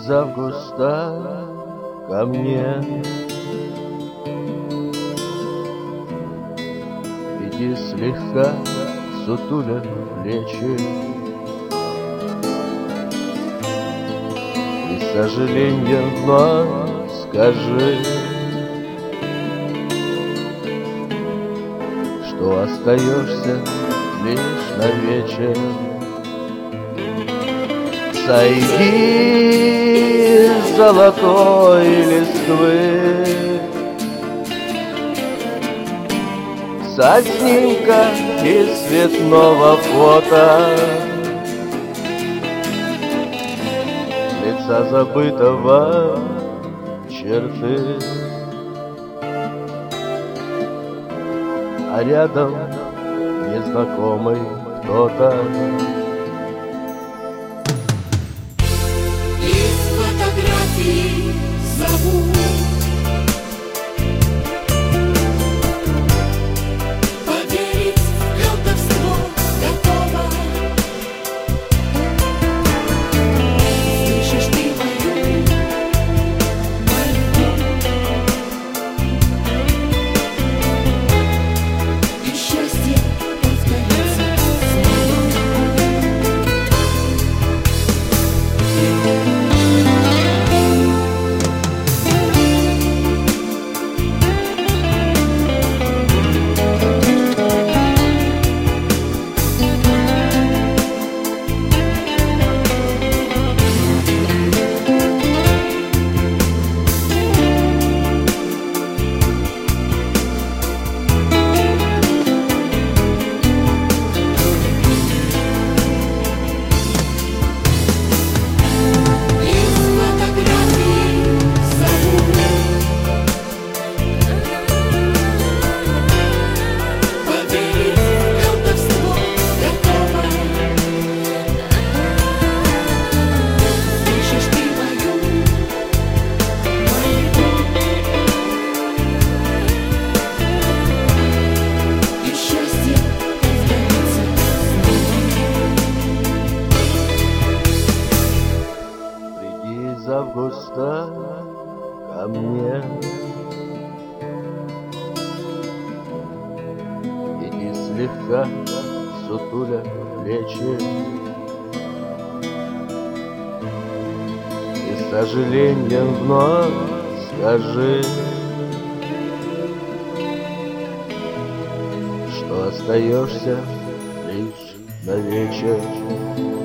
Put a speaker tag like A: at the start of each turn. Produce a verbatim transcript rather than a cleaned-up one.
A: из августа ко мне. Иди слегка, сутуля плечи, и с сожалением вновь скажи, что остаешься лишь на вечер. Сойди с золотой листвы, со снимка из цветного фото лица забытого черты, а рядом незнакомый кто-то.
B: Из фотографий зовут, поверить в колдовство готова. Слышишь ты мою мольбу, и счастье повторится снова.
A: Из августа ко мне. Иди слегка, сутуля плечи, и с сожалением вновь скажи, что остаешься лишь на вечер.